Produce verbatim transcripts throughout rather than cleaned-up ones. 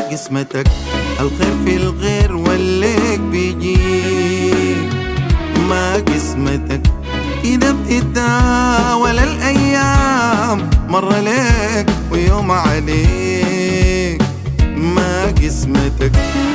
قسمتك الخير في الغير والليك بيجيك. ما قسمتك كده بتتداول الأيام، مرة ليك ويوم عليك. ما قسمتك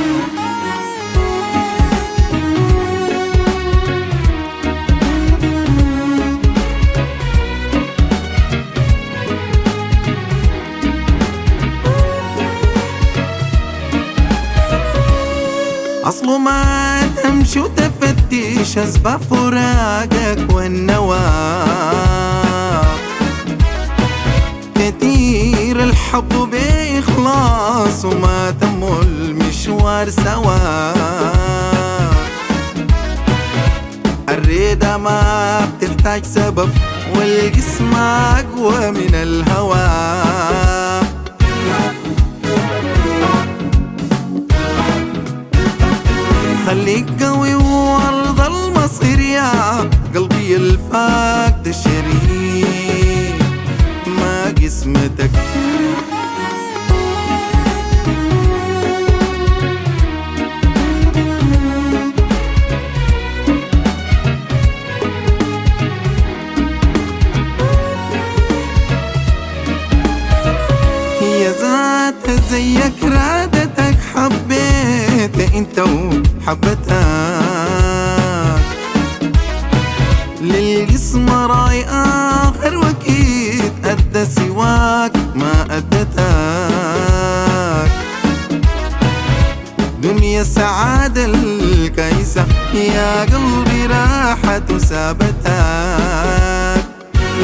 أصله ما تمشي وتفتش أسباب فراقك والنواه. كتير الحب بإخلاص وما تموا المشوار سوا. الريدة ما بتحتاج سبب والجسم أقوى من الهوى. خليك قوي وارض المصير يا قلبي الفاقد الشريك. ما قسمتك هي ذات زيك رادتك، حبيت انت وحبتك. للجسم راي آخر وكيد أدى سواك ما أدتك. دنيا السعادة الكيسة يا قلبي راحت وسابتك.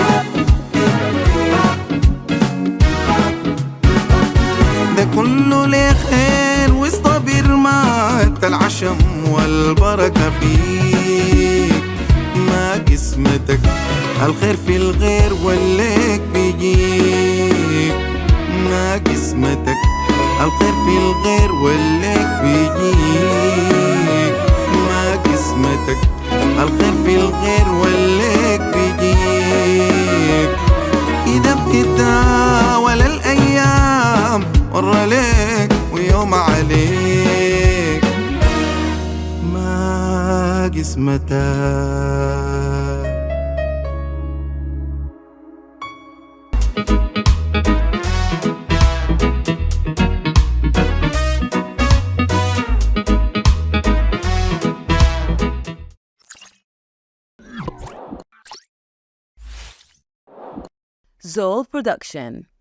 ده كله ليه خير واصطبر، مات العشم والبركة فيك. ما قسمتك الخير في الغير والليك بيجيك. ما قسمتك الخير في الغير والليك بيجيك. ما قسمتك الخير في الغير والليك بيجيك. إذا بتتداول الأيام، مرة ليك ويوم عليك. ما قسمتك Zoll Production.